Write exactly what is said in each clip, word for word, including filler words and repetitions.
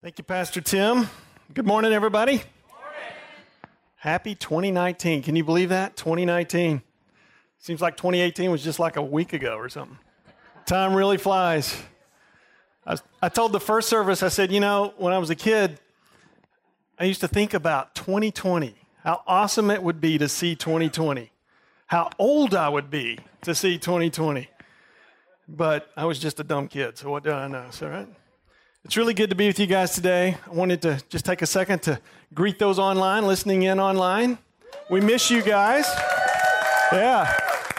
Thank you, Pastor Tim. Good morning, everybody. Good morning. Happy twenty nineteen. Can you believe that? twenty nineteen. Seems like twenty eighteen was just like a week ago or something. Time really flies. I, was, I told the first service, I said, you know, when I was a kid, I used to think about twenty twenty, how awesome it would be to see twenty twenty, how old I would be to see twenty twenty. But I was just a dumb kid, so what did I know? So, right? It's really good to be with you guys today. I wanted to just take a second to greet those online, listening in online. We miss you guys. Yeah.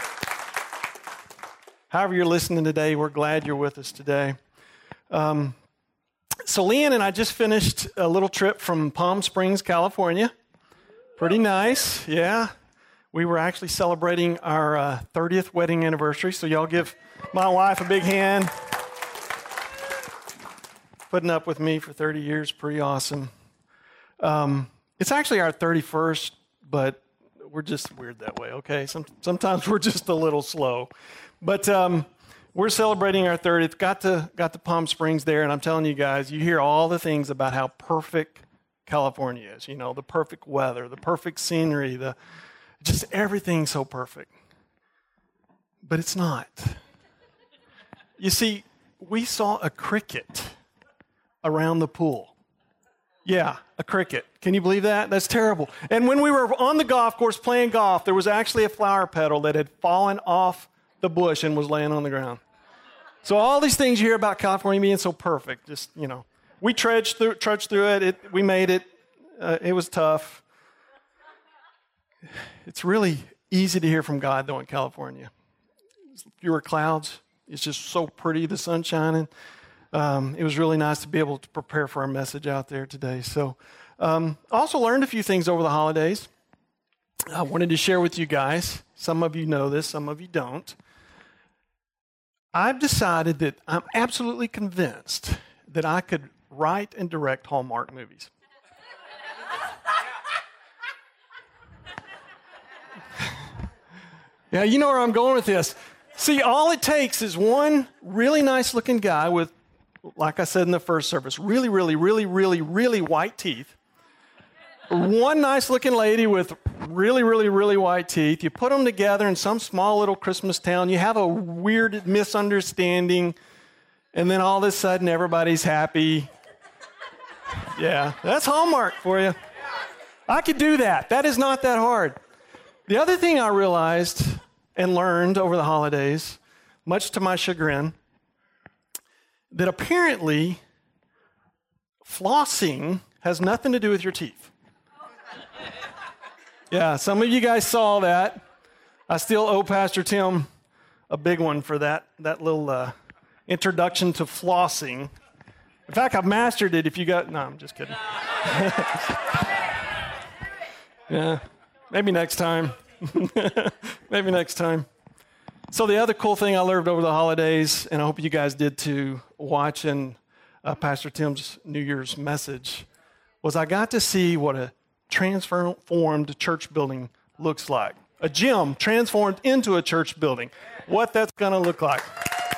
However you're listening today, we're glad you're with us today. Um, so Leanne and I just finished a little trip from Palm Springs, California. Pretty nice, yeah. We were actually celebrating our uh, thirtieth wedding anniversary, so y'all give my wife a big hand. Putting up with me for thirty years, pretty awesome. Um, it's actually our thirty-first, but we're just weird that way, okay? Some, sometimes we're just a little slow. But um, we're celebrating our thirtieth. Got to, got to Palm Springs there, and I'm telling you guys, you hear all the things about how perfect California is. You know, the perfect weather, the perfect scenery, the just everything so perfect. But it's not. You see, we saw a cricket around the pool. Yeah, a cricket. Can you believe that? That's terrible. And when we were on the golf course playing golf, there was actually a flower petal that had fallen off the bush and was laying on the ground. So all these things you hear about California being so perfect, just, you know, we trudged through, trudged through it. it we made it. Uh, it was tough. It's really easy to hear from God, though, in California. Fewer clouds. It's just so pretty, the sun shining. Um, it was really nice to be able to prepare for our message out there today. So um, I also learned a few things over the holidays. I wanted to share with you guys. Some of you know this, some of you don't. I've decided that I'm absolutely convinced that I could write and direct Hallmark movies. Yeah, you know where I'm going with this. See, all it takes is one really nice-looking guy with, like I said in the first service, really, really, really, really, really white teeth. One nice-looking lady with really, really, really white teeth. You put them together in some small little Christmas town. You have a weird misunderstanding, and then all of a sudden everybody's happy. Yeah, that's Hallmark for you. I could do that. That is not that hard. The other thing I realized and learned over the holidays, much to my chagrin, that apparently flossing has nothing to do with your teeth. Yeah, some of you guys saw that. I still owe Pastor Tim a big one for that, that little uh, introduction to flossing. In fact, I've mastered it if you got... No, I'm just kidding. Yeah, maybe next time. Maybe next time. So the other cool thing I learned over the holidays, and I hope you guys did too, watching uh, Pastor Tim's New Year's message, was I got to see what a transformed church building looks like. A gym transformed into a church building. What that's going to look like.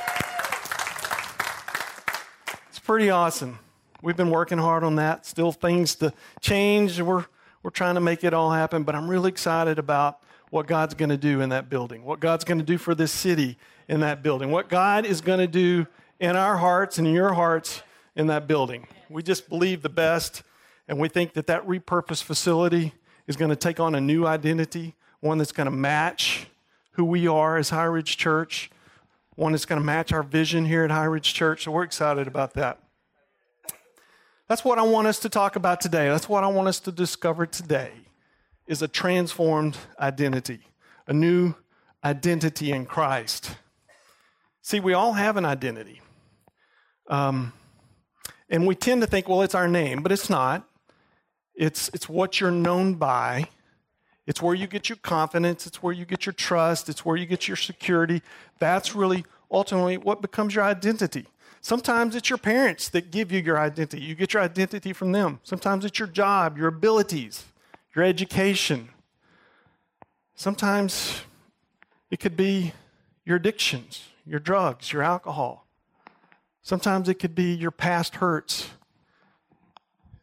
It's pretty awesome. We've been working hard on that. Still things to change. We're we're trying to make it all happen, but I'm really excited about what God's going to do in that building, what God's going to do for this city in that building, what God is going to do in our hearts and in your hearts in that building. We just believe the best, and we think that that repurposed facility is going to take on a new identity, one that's going to match who we are as High Ridge Church, one that's going to match our vision here at High Ridge Church, so we're excited about that. That's what I want us to talk about today. That's what I want us to discover today. Is a transformed identity, a new identity in Christ. See, we all have an identity. Um, and we tend to think, well, it's our name, but it's not. It's, it's what you're known by. It's where you get your confidence. It's where you get your trust. It's where you get your security. That's really ultimately what becomes your identity. Sometimes it's your parents that give you your identity. You get your identity from them. Sometimes it's your job, your abilities, your education. Sometimes it could be your addictions, your drugs, your alcohol. Sometimes it could be your past hurts,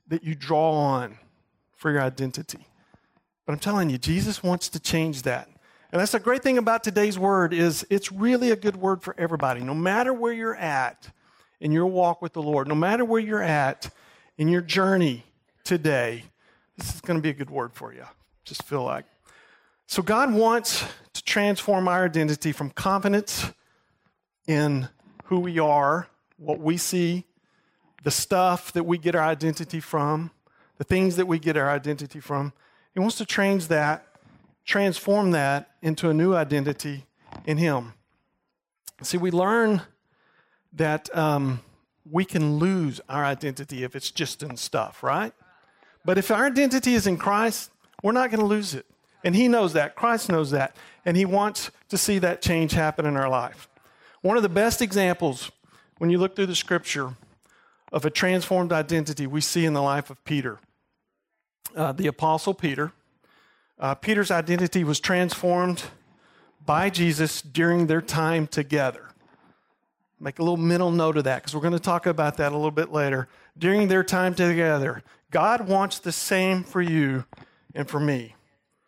that you draw on for your identity. But I'm telling you, Jesus wants to change that. And that's the great thing about today's word is it's really a good word for everybody. No matter where you're at in your walk with the Lord, no matter where you're at in your journey today, this is going to be a good word for you. Just feel like. So God wants to transform our identity from confidence in who we are, what we see, the stuff that we get our identity from, the things that we get our identity from. He wants to change that, transform that into a new identity in Him. See, we learn that um, we can lose our identity if it's just in stuff, right? But if our identity is in Christ, we're not going to lose it. And He knows that. Christ knows that. And He wants to see that change happen in our life. One of the best examples, when you look through the Scripture, of a transformed identity we see in the life of Peter. Uh, the Apostle Peter. Uh, Peter's identity was transformed by Jesus during their time together. Make a little mental note of that because we're going to talk about that a little bit later. During their time together, God wants the same for you and for me.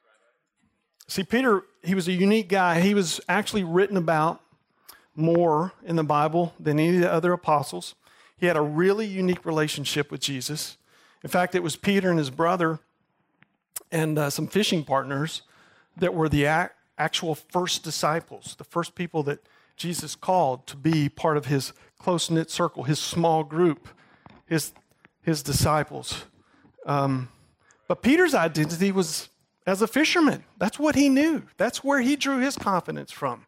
See, Peter, he was a unique guy. He was actually written about more in the Bible than any of the other apostles. He had a really unique relationship with Jesus. In fact, it was Peter and his brother and uh, some fishing partners that were the ac- actual first disciples, the first people that Jesus called to be part of his close-knit circle, his small group, his, his disciples. Um, but Peter's identity was as a fisherman. That's what he knew. That's where he drew his confidence from.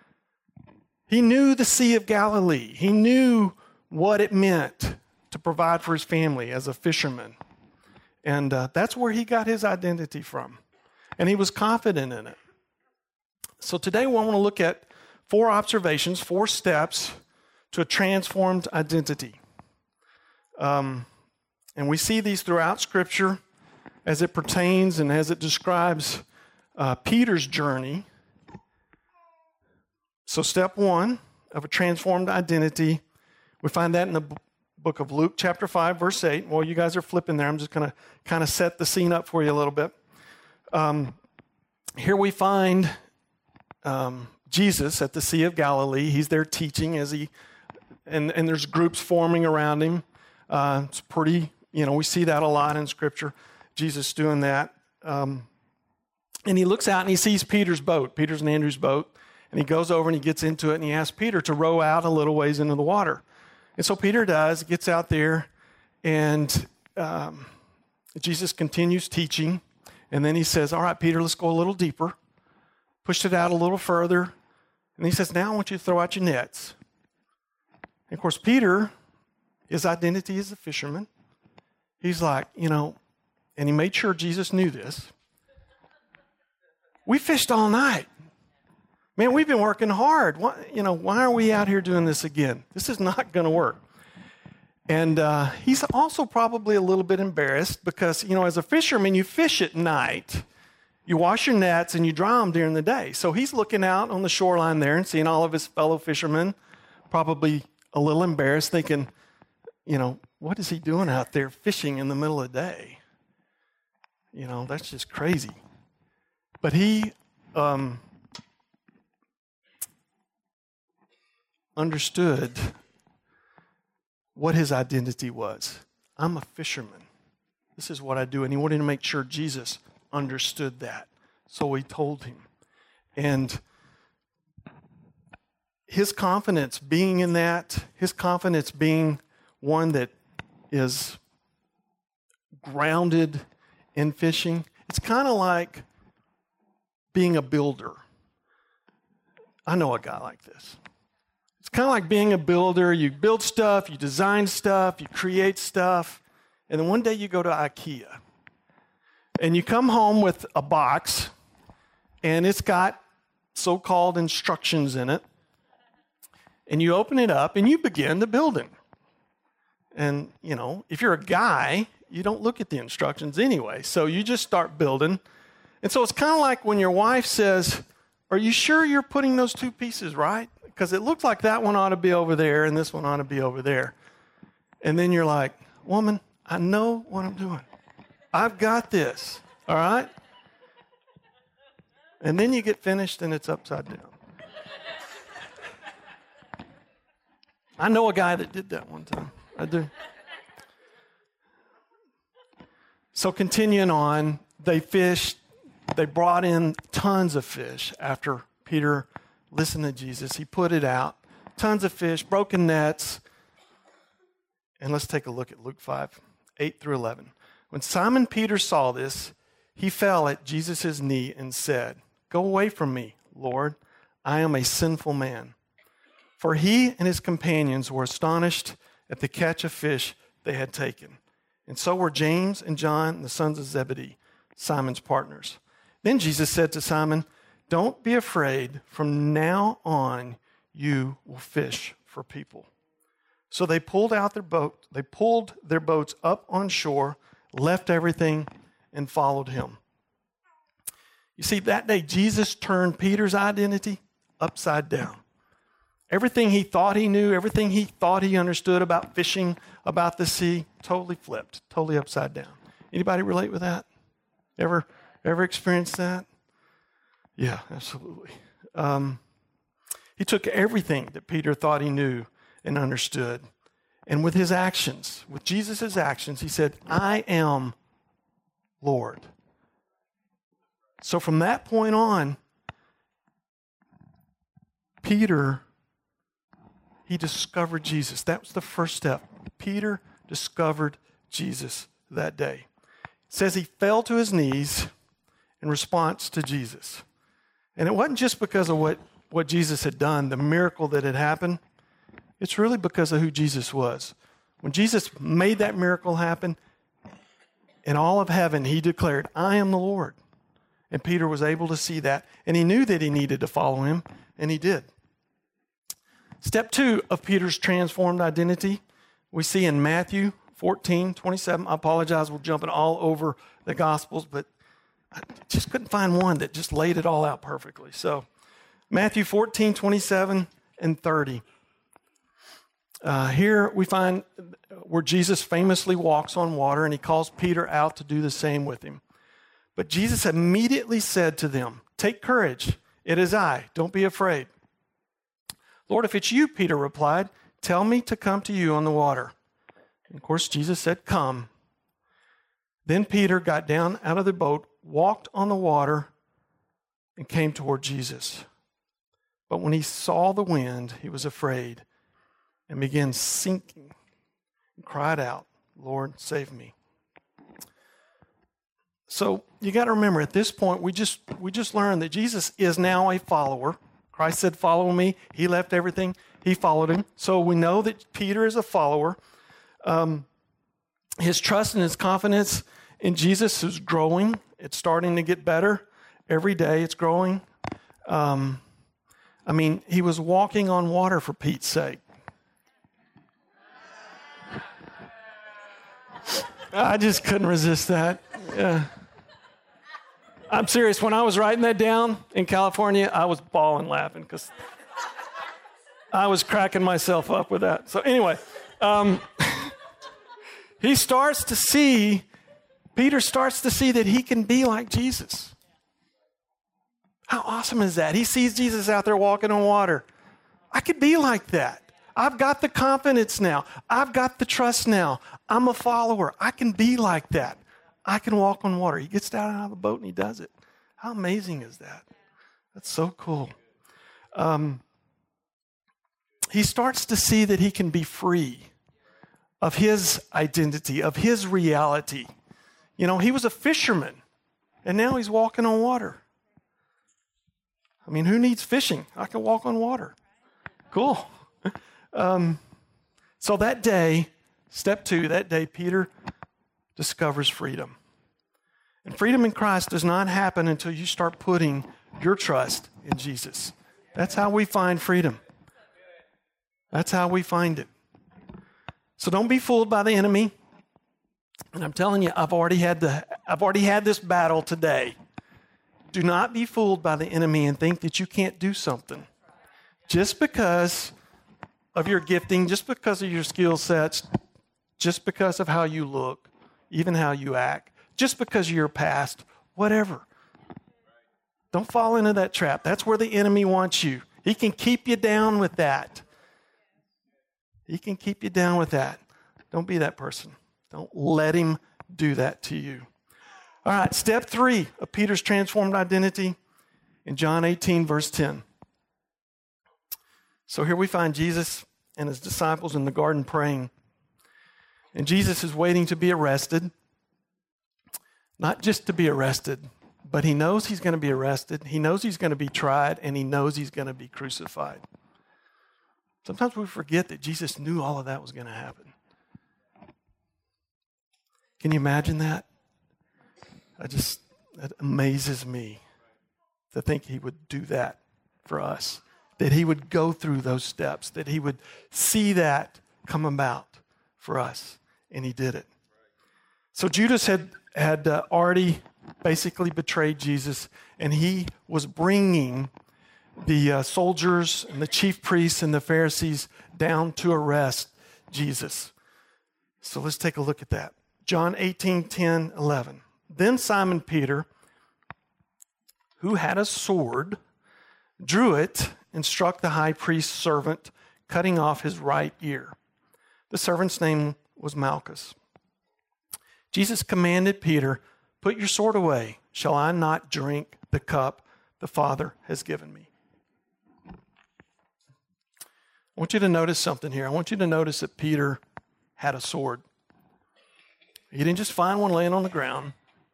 He knew the Sea of Galilee. He knew what it meant to provide for his family as a fisherman. And uh, that's where he got his identity from. And he was confident in it. So today we want to look at four observations, four steps to a transformed identity. Um, and we see these throughout Scripture as it pertains and as it describes uh, Peter's journey. So step one of a transformed identity, we find that in the book of Luke chapter five, verse eight. Well, you guys are flipping there. I'm just going to kind of set the scene up for you a little bit. Um, here we find um, Jesus at the Sea of Galilee. He's there teaching as he, and, and there's groups forming around him. Uh, it's pretty, you know, we see that a lot in Scripture, Jesus doing that. Um, and he looks out and he sees Peter's boat, Peter's and Andrew's boat, and he goes over and he gets into it and he asks Peter to row out a little ways into the water. And so Peter does, gets out there, and um, Jesus continues teaching. And then he says, all right, Peter, let's go a little deeper. Pushed it out a little further. And he says, now I want you to throw out your nets. And of course, Peter, his identity is a fisherman. He's like, you know, and he made sure Jesus knew this. We fished all night. Man, we've been working hard. Why, you know, why are we out here doing this again? This is not going to work. And uh, he's also probably a little bit embarrassed because, you know, as a fisherman, you fish at night. You wash your nets and you dry them during the day. So he's looking out on the shoreline there and seeing all of his fellow fishermen, probably a little embarrassed, thinking, you know, what is he doing out there fishing in the middle of the day? You know, that's just crazy. But he um, understood what his identity was. I'm a fisherman. This is what I do. And he wanted to make sure Jesus understood that. So he told him. And his confidence being in that, his confidence being one that is grounded in fishing, it's kind of like being a builder. I know a guy like this. It's kind of like being a builder. You build stuff, you design stuff, you create stuff, and then one day you go to IKEA. And you come home with a box, and it's got so-called instructions in it. And you open it up, and you begin the building. And, you know, if you're a guy, you don't look at the instructions anyway. So you just start building. And so it's kind of like when your wife says, are you sure you're putting those two pieces right? Because it looks like that one ought to be over there, and this one ought to be over there. And then you're like, woman, I know what I'm doing. I've got this, all right? And then you get finished and it's upside down. I know a guy that did that one time. I do. So continuing on, they fished. They brought in tons of fish after Peter listened to Jesus. He put it out. Tons of fish, broken nets. And let's take a look at Luke five, eight through eleven. When Simon Peter saw this, he fell at Jesus' knee and said, "Go away from me, Lord. I am a sinful man." For he and his companions were astonished at the catch of fish they had taken. And so were James and John, the sons of Zebedee, Simon's partners. Then Jesus said to Simon, "Don't be afraid. From now on, you will fish for people." So they pulled out their boat. They pulled their boats up on shore, left everything, and followed him. You see, that day, Jesus turned Peter's identity upside down. Everything he thought he knew, everything he thought he understood about fishing, about the sea, totally flipped, totally upside down. Anybody relate with that? Ever, ever experienced that? Yeah, absolutely. Um, he took everything that Peter thought he knew and understood, and with his actions, with Jesus' actions, he said, "I am Lord." So from that point on, Peter, he discovered Jesus. That was the first step. Peter discovered Jesus that day. It says he fell to his knees in response to Jesus. And it wasn't just because of what, what Jesus had done, the miracle that had happened. It's really because of who Jesus was. When Jesus made that miracle happen, in all of heaven, he declared, "I am the Lord." And Peter was able to see that. And he knew that he needed to follow him, and he did. Step two of Peter's transformed identity, we see in Matthew fourteen twenty-seven. I apologize, we're jumping all over the Gospels, but I just couldn't find one that just laid it all out perfectly. So Matthew fourteen twenty-seven and thirty. Uh, here we find where Jesus famously walks on water, and he calls Peter out to do the same with him. But Jesus immediately said to them, "Take courage, it is I, don't be afraid." "Lord, if it's you," Peter replied, "tell me to come to you on the water." And of course, Jesus said, "Come." Then Peter got down out of the boat, walked on the water, and came toward Jesus. But when he saw the wind, he was afraid and began sinking and cried out, "Lord, save me." So you got to remember, at this point, we just we just learned that Jesus is now a follower. Christ said, "Follow me." He left everything. He followed him. So we know that Peter is a follower. Um, his trust and his confidence in Jesus is growing. It's starting to get better. Every day it's growing. Um, I mean, he was walking on water, for Pete's sake. I just couldn't resist that. Yeah. I'm serious. When I was writing that down in California, I was bawling laughing because I was cracking myself up with that. So anyway, um, he starts to see, Peter starts to see that he can be like Jesus. How awesome is that? He sees Jesus out there walking on water. I could be like that. I've got the confidence now. I've got the trust now. I'm a follower. I can be like that. I can walk on water. He gets down out of the boat and he does it. How amazing is that? That's so cool. Um, he starts to see that he can be free of his identity, of his reality. You know, he was a fisherman, and now he's walking on water. I mean, who needs fishing? I can walk on water. Cool. Um, so that day, step two, that day, Peter discovers freedom. And freedom in Christ does not happen until you start putting your trust in Jesus. That's how we find freedom. That's how we find it. So don't be fooled by the enemy. And I'm telling you, I've already had the, I've already had this battle today. Do not be fooled by the enemy and think that you can't do something. Just because of your gifting, just because of your skill sets, just because of how you look, even how you act, just because of your past, whatever. Don't fall into that trap. That's where the enemy wants you. He can keep you down with that. He can keep you down with that. Don't be that person. Don't let him do that to you. All right, step three of Peter's transformed identity in John eighteen, verse ten. So here we find Jesus and his disciples in the garden praying. And Jesus is waiting to be arrested. Not just to be arrested, but he knows he's going to be arrested. He knows he's going to be tried, and he knows he's going to be crucified. Sometimes we forget that Jesus knew all of that was going to happen. Can you imagine that? I just, it amazes me to think he would do that for us, that he would go through those steps, that he would see that come about for us, and he did it. So Judas had, had uh, already basically betrayed Jesus, and he was bringing the uh, soldiers and the chief priests and the Pharisees down to arrest Jesus. So let's take a look at that. John eighteen, ten, eleven. Then Simon Peter, who had a sword, drew it and struck the high priest's servant, cutting off his right ear. The servant's name was Malchus. Jesus commanded Peter, "Put your sword away. Shall I not drink the cup the Father has given me?" I want you to notice something here. I want you to notice that Peter had a sword. He didn't just find one laying on the ground.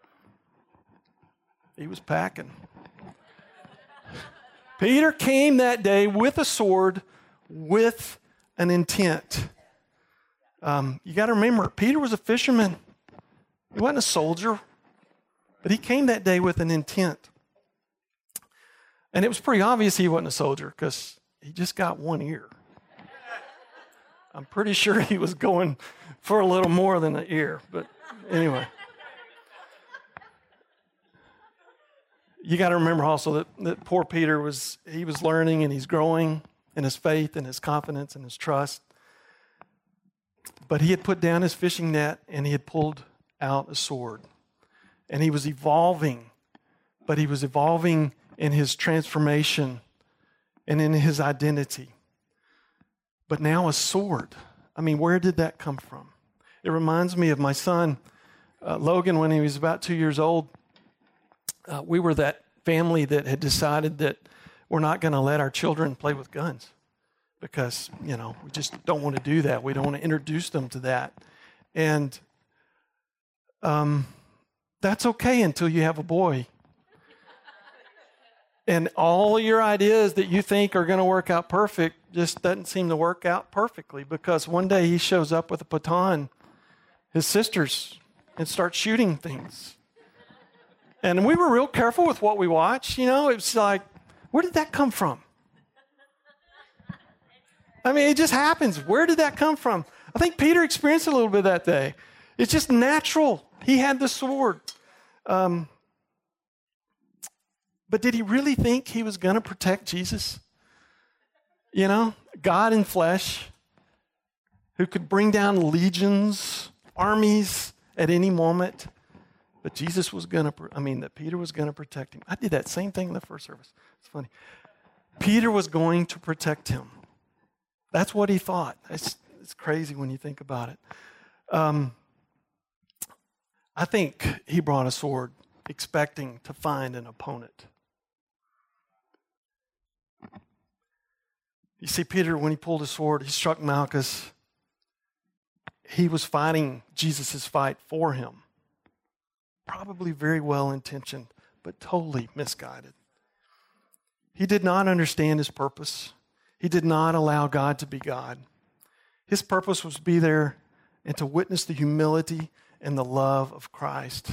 He was packing. Peter came that day with a sword with an intent. Um, you got to remember, Peter was a fisherman. He wasn't a soldier, but he came that day with an intent. And it was pretty obvious he wasn't a soldier because he just got one ear. I'm pretty sure he was going for a little more than an ear, but anyway. You got to remember also that, that poor Peter was, he was learning and he's growing in his faith and his confidence and his trust. But he had put down his fishing net and he had pulled out a sword. And he was evolving, but he was evolving in his transformation and in his identity. But now a sword. I mean, where did that come from? It reminds me of my son, uh, Logan, when he was about two years old. Uh, we were that family that had decided that we're not going to let our children play with guns because, you know, we just don't want to do that. We don't want to introduce them to that. And um, that's okay until you have a boy. And all your ideas that you think are going to work out perfect just doesn't seem to work out perfectly because one day he shows up with a baton, his sisters, and starts shooting things. And we were real careful with what we watched. You know, it's like, where did that come from? I mean, it just happens. Where did that come from? I think Peter experienced a little bit that day. It's just natural. He had the sword. Um, but did he really think he was going to protect Jesus? You know, God in flesh, who could bring down legions, armies at any moment. But Jesus was going to, I mean, that Peter was going to protect him. I did that same thing in the first service. It's funny. Peter was going to protect him. That's what he thought. It's, it's crazy when you think about it. Um, I think he brought a sword expecting to find an opponent. You see, Peter, when he pulled his sword, he struck Malchus. He was fighting Jesus' fight for him. Probably very well-intentioned, but totally misguided. He did not understand his purpose. He did not allow God to be God. His purpose was to be there and to witness the humility and the love of Christ.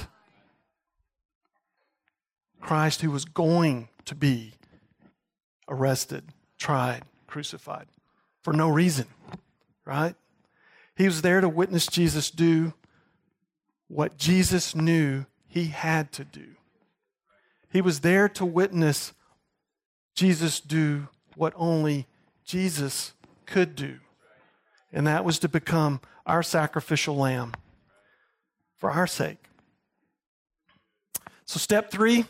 Christ who was going to be arrested, tried, crucified for no reason, right? He was there to witness Jesus do what Jesus knew he had to do. He was there to witness Jesus do what only Jesus could do. And that was to become our sacrificial lamb for our sake. So step three,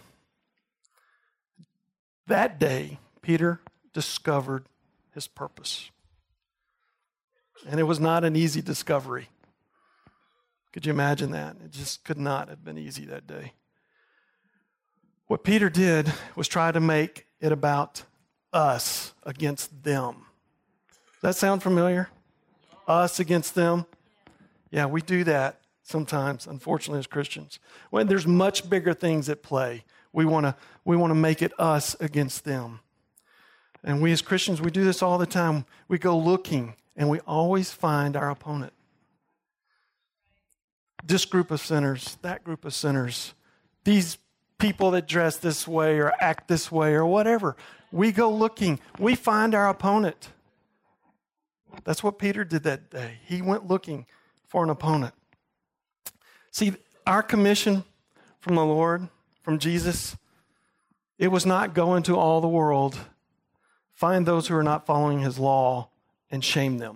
that day, Peter discovered his purpose. And it was not an easy discovery. Could you imagine that? It just could not have been easy that day. What Peter did was try to make it about us against them. Does that sound familiar? Us against them? Yeah, we do that sometimes, unfortunately, as Christians. When there's much bigger things at play, we want to we want to make it us against them. And we as Christians, we do this all the time. We go looking, and we always find our opponent. This group of sinners, that group of sinners, these people that dress this way or act this way or whatever. We go looking. We find our opponent. That's what Peter did that day. He went looking for an opponent. See, our commission from the Lord, from Jesus, it was not go into all the world, find those who are not following his law, and shame them.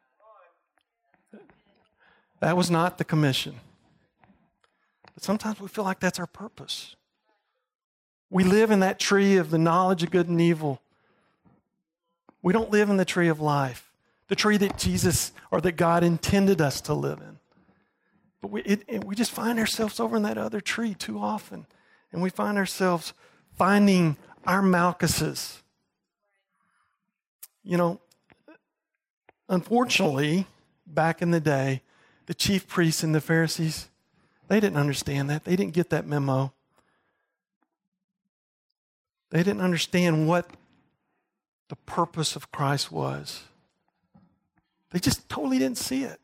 That was not the commission. But sometimes we feel like that's our purpose. We live in that tree of the knowledge of good and evil. We don't live in the tree of life, the tree that Jesus or that God intended us to live in. But we, it, it, we just find ourselves over in that other tree too often. And we find ourselves finding our Malchuses. You know, unfortunately, back in the day, the chief priests and the Pharisees, they didn't understand that. They didn't get that memo. They didn't understand what the purpose of Christ was. They just totally didn't see it.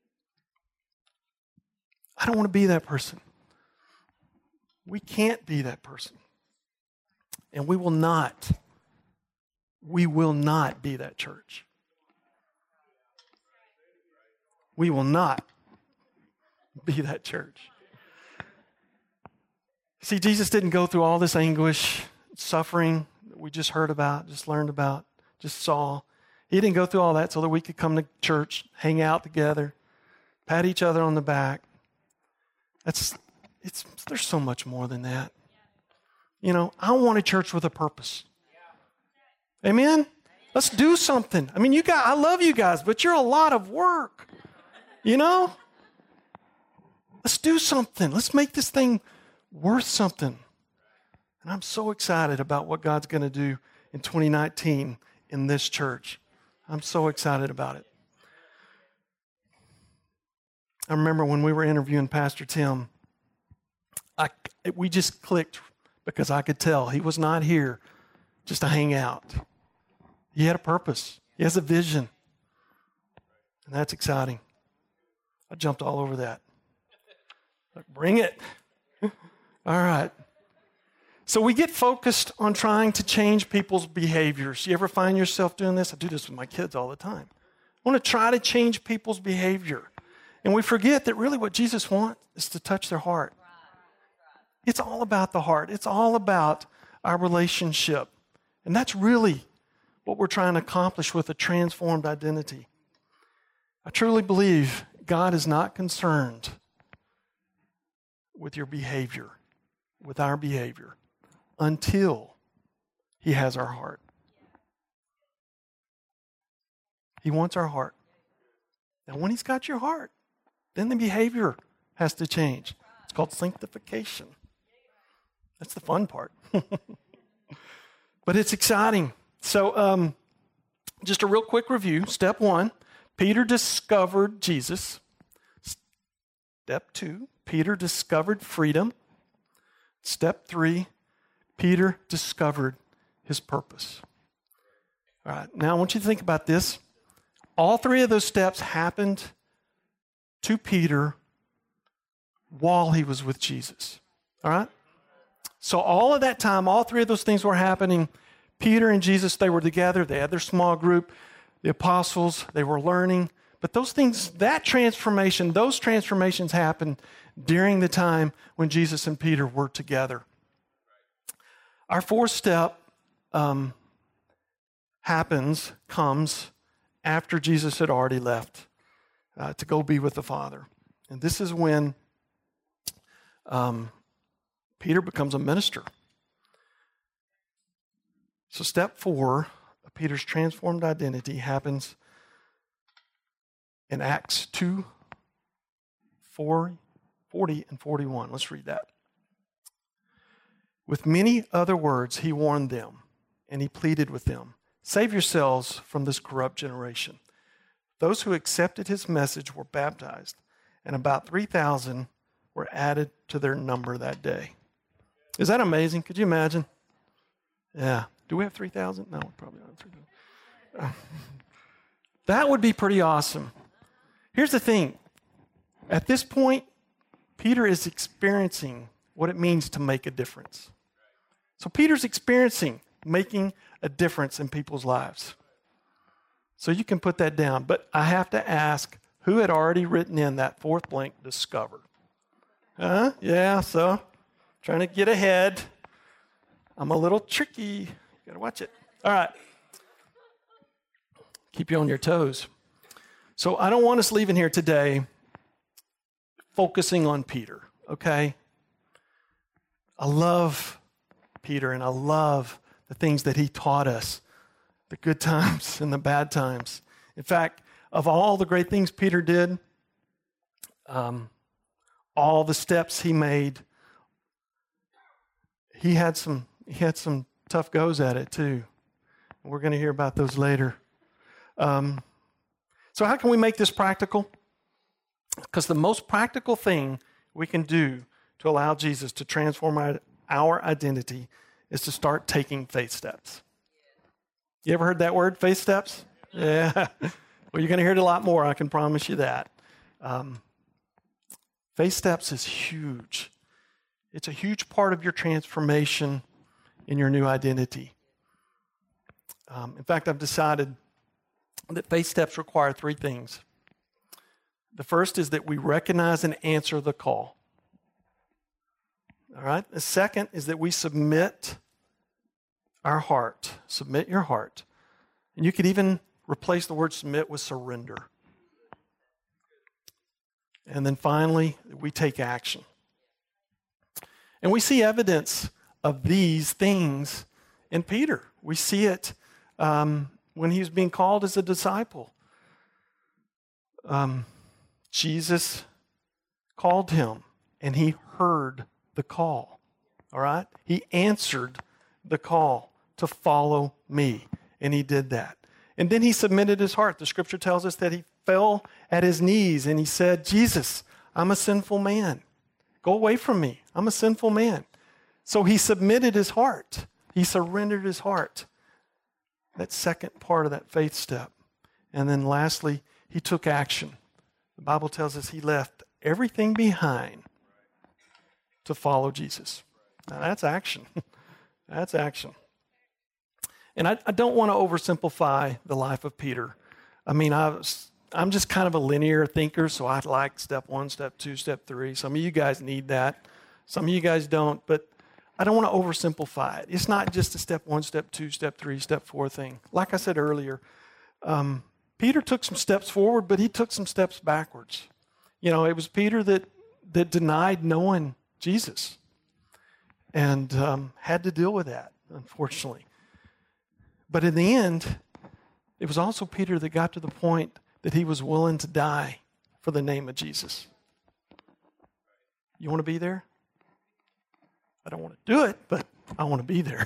I don't want to be that person. We can't be that person. And we will not. We will not be that church. We will not be that church. See, Jesus didn't go through all this anguish, suffering that we just heard about, just learned about, just saw. He didn't go through all that so that we could come to church, hang out together, pat each other on the back. That's it's there's so much more than that. You know, I want a church with a purpose. Amen? Let's do something. I mean, you guys, I love you guys, but you're a lot of work. You know? Let's do something. Let's make this thing worth something. And I'm so excited about what God's going to do in twenty nineteen in this church. I'm so excited about it. I remember when we were interviewing Pastor Tim, I, we just clicked because I could tell he was not here just to hang out. He had a purpose. He has a vision. And that's exciting. I jumped all over that. Like, bring it. All right. So we get focused on trying to change people's behaviors. You ever find yourself doing this? I do this with my kids all the time. I want to try to change people's behavior. And we forget that really what Jesus wants is to touch their heart. It's all about the heart. It's all about our relationship. And that's really what we're trying to accomplish with a transformed identity. I truly believe God is not concerned with your behavior, with our behavior, until he has our heart. He wants our heart. And when he's got your heart, then the behavior has to change. It's called sanctification. That's the fun part. But it's exciting. So um, just a real quick review. Step one, Peter discovered Jesus. Step two, Peter discovered freedom. Step three, Peter discovered his purpose. All right, now I want you to think about this. All three of those steps happened to Peter while he was with Jesus. All right? So all of that time, all three of those things were happening. Peter and Jesus, they were together. They had their small group. The apostles, they were learning. But those things, that transformation, those transformations happened during the time when Jesus and Peter were together. Our fourth step um, happens, comes after Jesus had already left. uh, to go be with the Father. And this is when um, Peter becomes a minister. So step four of Peter's transformed identity happens in Acts two, four, forty and forty-one. Let's read that. With many other words, he warned them, and he pleaded with them, "Save yourselves from this corrupt generation." Those who accepted his message were baptized, and about three thousand were added to their number that day. Is that amazing? Could you imagine? Yeah. Do we have three thousand? No, we probably don't have three thousand. That would be pretty awesome. Here's the thing. At this point, Peter is experiencing what it means to make a difference. So Peter's experiencing making a difference in people's lives. So you can put that down. But I have to ask, who had already written in that fourth blank, discover? Huh? Yeah, so trying to get ahead. I'm a little tricky. You got to watch it. All right. Keep you on your toes. So I don't want us leaving here today focusing on Peter, okay? I love Peter, and I love the things that he taught us, the good times and the bad times. In fact, of all the great things Peter did, um, all the steps he made, he had some he had some tough goes at it too. We're going to hear about those later. Um, so how can we make this practical? Because the most practical thing we can do to allow Jesus to transform our, our identity is to start taking faith steps. You ever heard that word, faith steps? Yeah. Well, you're going to hear it a lot more, I can promise you that. Um, faith steps is huge. It's a huge part of your transformation in your new identity. Um, in fact, I've decided that faith steps require three things. The first is that we recognize and answer the call. All right? The second is that we submit our heart. Submit your heart. And you could even replace the word submit with surrender. And then finally, we take action. And we see evidence of these things in Peter. We see it um, when he was being called as a disciple. Um, Jesus called him, and he heard the call. All right? He answered the call to follow me, and he did that. And then he submitted his heart. The scripture tells us that he fell at his knees, and he said, "Jesus, I'm a sinful man. Go away from me. I'm a sinful man." So he submitted his heart. He surrendered his heart. That second part of that faith step. And then lastly, he took action. The Bible tells us he left everything behind to follow Jesus. Now that's action. That's action. And I, I don't want to oversimplify the life of Peter. I mean, I was, I'm just kind of a linear thinker, so I like step one, step two, step three. Some of you guys need that. Some of you guys don't, but I don't want to oversimplify it. It's not just a step one, step two, step three, step four thing. Like I said earlier, um, Peter took some steps forward, but he took some steps backwards. You know, it was Peter that, that denied knowing Jesus and um, had to deal with that, unfortunately. But in the end, it was also Peter that got to the point that he was willing to die for the name of Jesus. You want to be there? I don't want to do it, but I want to be there.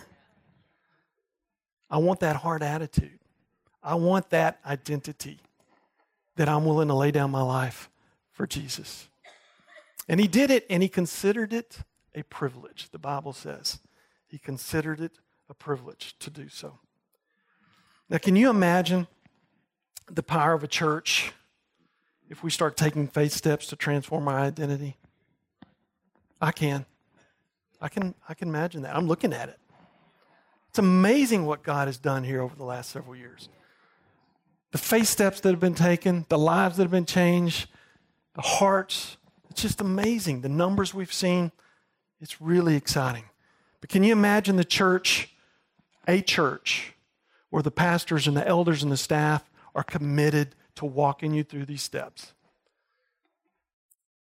I want that hard attitude. I want that identity that I'm willing to lay down my life for Jesus. And he did it, and he considered it a privilege, the Bible says. He considered it a privilege to do so. Now, can you imagine the power of a church if we start taking faith steps to transform our identity? I can. I can I can imagine that. I'm looking at it. It's amazing what God has done here over the last several years. The faith steps that have been taken, the lives that have been changed, the hearts. It's just amazing. The numbers we've seen, it's really exciting. But can you imagine the church, a church, where the pastors and the elders and the staff are committed to walking you through these steps?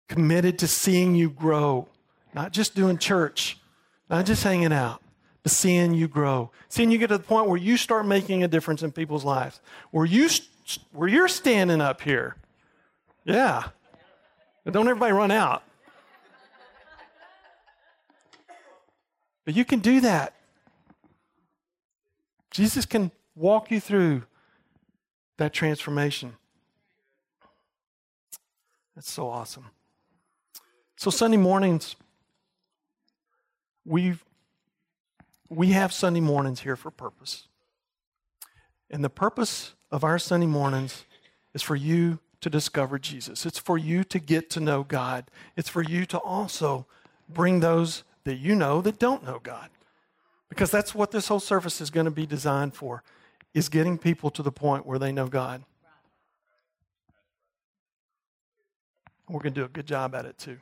committed to seeing you grow, not just doing church, not just hanging out, but seeing you grow, seeing you get to the point where you start making a difference in people's lives, where you where you're standing up here. Yeah, but don't everybody run out. But you can do that. Jesus can walk you through that transformation. That's so awesome. So Sunday mornings, we we have Sunday mornings here for purpose. And the purpose of our Sunday mornings is for you to discover Jesus. It's for you to get to know God. It's for you to also bring those that you know that don't know God. Because that's what this whole service is going to be designed for, is getting people to the point where they know God. We're going to do a good job at it too.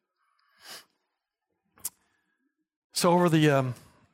So over the um,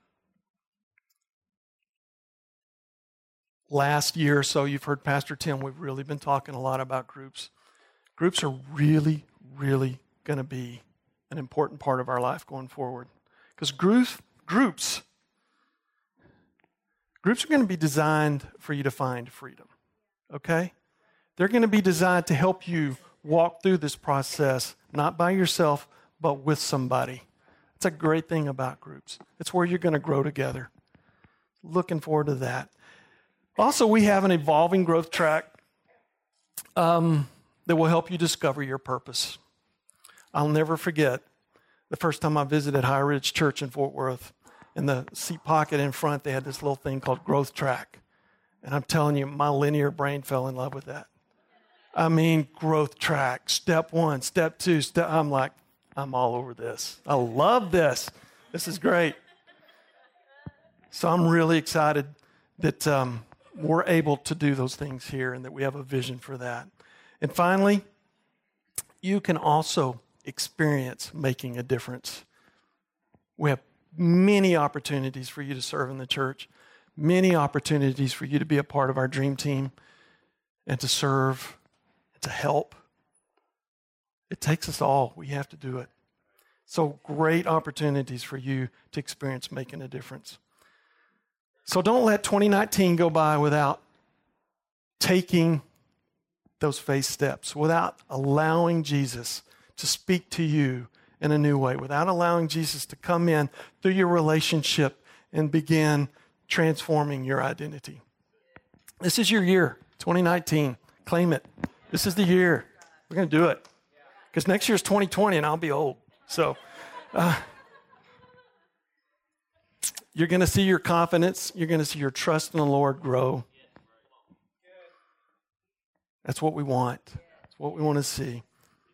last year or so, you've heard Pastor Tim, we've really been talking a lot about groups. Groups are really, really going to be an important part of our life going forward. Because groups, groups, groups are going to be designed for you to find freedom, okay? They're going to be designed to help you walk through this process, not by yourself, but with somebody. It's a great thing about groups. It's where you're going to grow together. Looking forward to that. Also, we have an evolving growth track um, that will help you discover your purpose. I'll never forget the first time I visited High Ridge Church in Fort Worth. In the seat pocket in front, they had this little thing called Growth Track. And I'm telling you, my linear brain fell in love with that. I mean, growth track, step one, step two, step, I'm like, I'm all over this. I love this. This is great. So I'm really excited that um, we're able to do those things here and that we have a vision for that. And finally, you can also experience making a difference. We have many opportunities for you to serve in the church, many opportunities for you to be a part of our dream team and to serve, to help. It takes us all. We have to do it. So great opportunities for you to experience making a difference. So don't let twenty nineteen go by without taking those faith steps, without allowing Jesus to speak to you in a new way, without allowing Jesus to come in through your relationship and begin transforming your identity. This is your year, twenty nineteen. Claim it. This is the year. We're going to do it. Because next year's twenty twenty and I'll be old. So uh, you're going to see your confidence. You're going to see your trust in the Lord grow. That's what we want. That's what we want to see.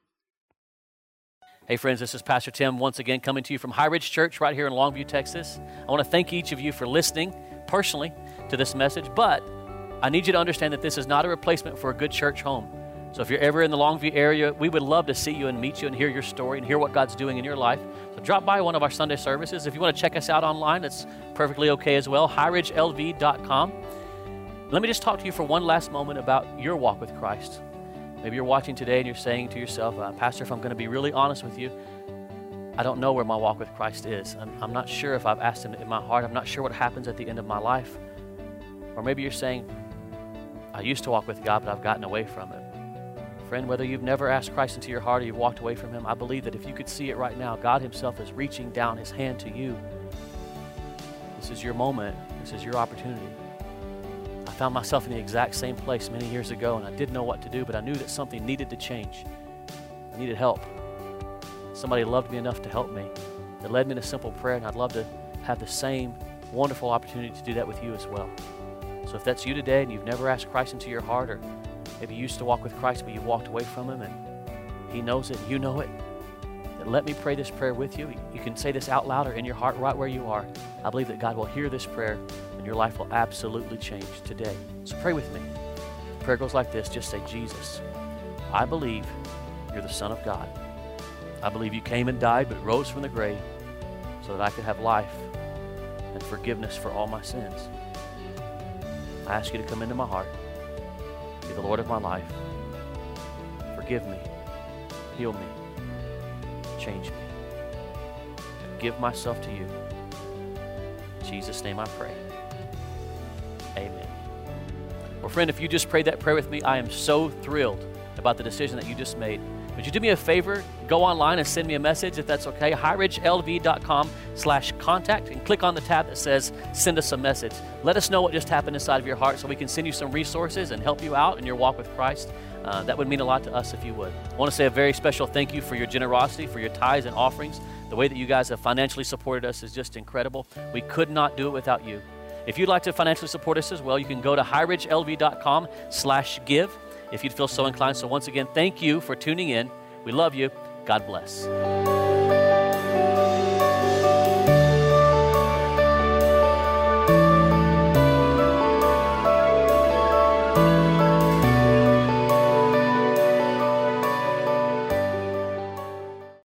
Hey friends, this is Pastor Tim once again coming to you from High Ridge Church right here in Longview, Texas. I want to thank each of you for listening personally to this message, but I need you to understand that this is not a replacement for a good church home. So if you're ever in the Longview area, we would love to see you and meet you and hear your story and hear what God's doing in your life. So drop by one of our Sunday services. If you want to check us out online, it's perfectly okay as well, high ridge l v dot com. Let me just talk to you for one last moment about your walk with Christ. Maybe you're watching today and you're saying to yourself, uh, Pastor, if I'm going to be really honest with you, I don't know where my walk with Christ is. I'm, I'm not sure if I've asked Him in my heart. I'm not sure what happens at the end of my life. Or maybe you're saying, I used to walk with God, but I've gotten away from Him. Friend, whether you've never asked Christ into your heart or you've walked away from Him, I believe that if you could see it right now, God Himself is reaching down His hand to you. This is your moment. This is your opportunity. I found myself in the exact same place many years ago, and I didn't know what to do, but I knew that something needed to change. I needed help. Somebody loved me enough to help me. They led me in a simple prayer, and I'd love to have the same wonderful opportunity to do that with you as well. So if that's you today and you've never asked Christ into your heart, or maybe you used to walk with Christ, but you walked away from Him, and He knows it, you know it, then let me pray this prayer with you. You can say this out loud or in your heart right where you are. I believe that God will hear this prayer, and your life will absolutely change today. So pray with me. The prayer goes like this. Just say, Jesus, I believe You're the Son of God. I believe You came and died but rose from the grave so that I could have life and forgiveness for all my sins. I ask You to come into my heart, be the Lord of my life. Forgive me, heal me, change me. I give myself to you. In Jesus' name I pray. Amen. Well, friend, if you just prayed that prayer with me, I am so thrilled about the decision that you just made. Would you do me a favor? Go online and send me a message if that's okay. highridgelv.com slash contact and click on the tab that says send us a message. Let us know what just happened inside of your heart so we can send you some resources and help you out in your walk with Christ. Uh, that would mean a lot to us if you would. I want to say a very special thank you for your generosity, for your tithes and offerings. The way that you guys have financially supported us is just incredible. We could not do it without you. If you'd like to financially support us as well, you can go to highridgelv.com slash give if you'd feel so inclined. So once again, thank you for tuning in. We love you. God bless.